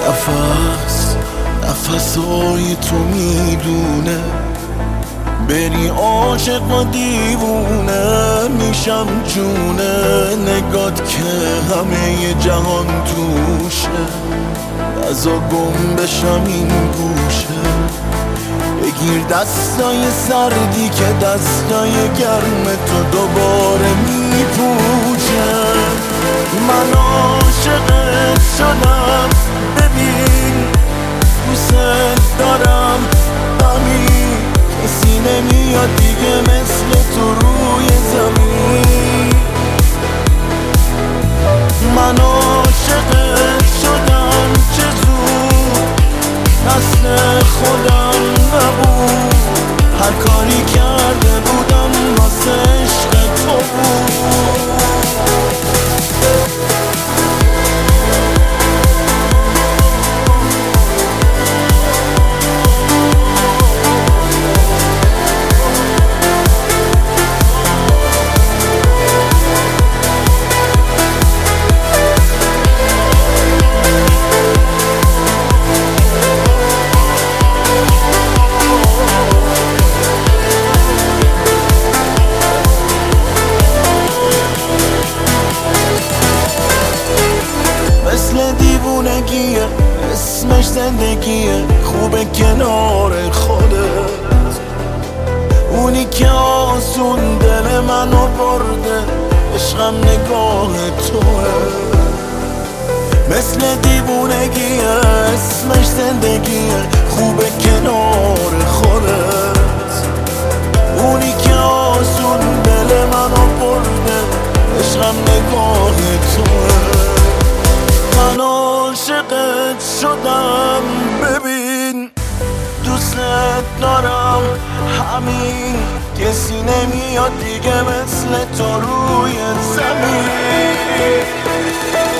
نفسای تو میدونه بری عاشق و دیوونه میشم جونه نگات که همه جهان توشه ازا گم بشم این گوشه بگیر دستای سردی که دستای گرم تو دوباره میپوشه من عاشقت شدم ببین دوست دارم همین کسی نمیاد دیگه مثل تو روی زمین من عاشقت شدم چه زود دست خودم نبود هر کاری کرده بودم واسه عشق تو بود مثل دیوونگیه اسمش زندگیه خوبه کنار خودت اونی که آسون دل منو برده عشقم نگاه توه مثل دیوونگیه اسمش زندگیه خوبه کنار خودت اونی که آسون دل منو برده عشقم نگاه توه من عاشقت شدم ببین دوست دارم همین کسی نمیاد دیگه مثل تو روی زمین